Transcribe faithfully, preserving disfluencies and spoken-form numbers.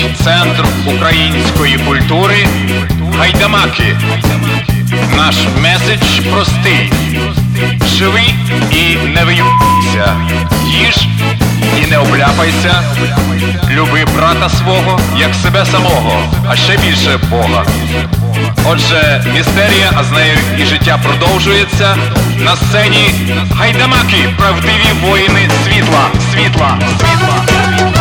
центр української культури Гайдамаки. Наш меседж простий: живи і не виюбся, їж і не обляпайся, люби брата свого, як себе самого, а ще більше Бога. Отже, містерія, а з нею і життя продовжується. На сцені Гайдамаки, правдиві воїни світла, світла, світла.